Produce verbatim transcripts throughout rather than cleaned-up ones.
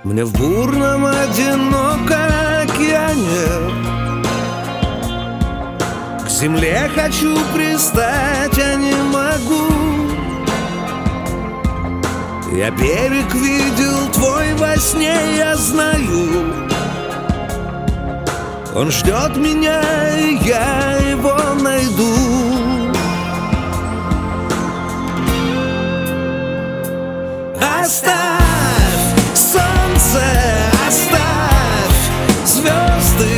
Мне в бурном одиноком океане к земле хочу пристать, а не могу. Я берег видел твой во сне, я знаю. Он ждет меня, и я его найду. Оставь солнце, оставь звезды,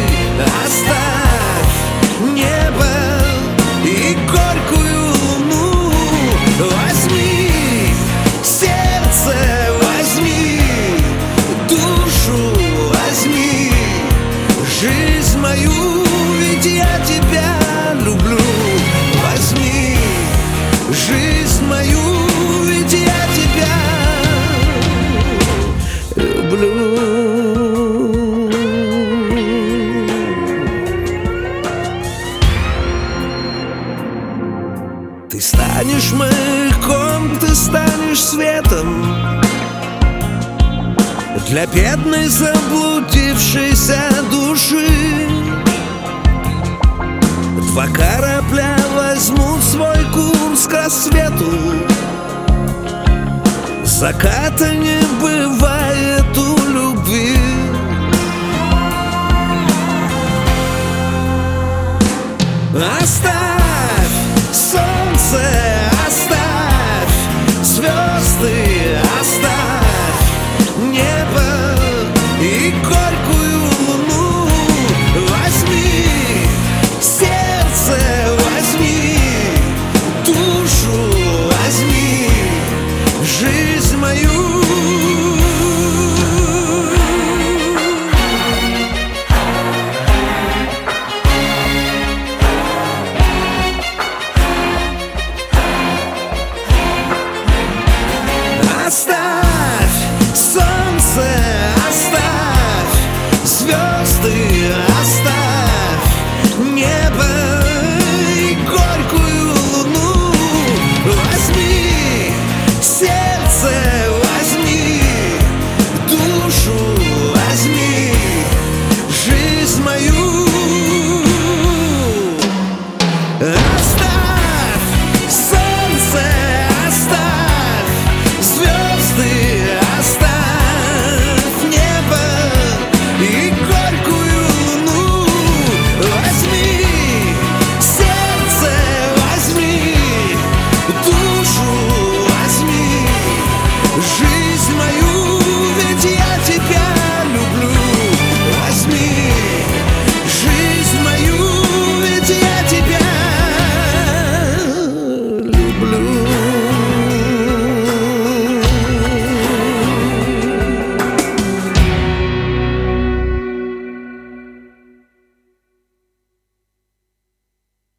оставь небо и горькую луну. Возьми сердце, возьми душу, возьми жизнь мою, ведь я тебя люблю. Возьми жизнь мою, ведь я тебя люблю. Ты станешь маяком, ты станешь светом для бедной заблудившейся души. Два корабля возьмут свой курс к рассвету. Заката не бывает.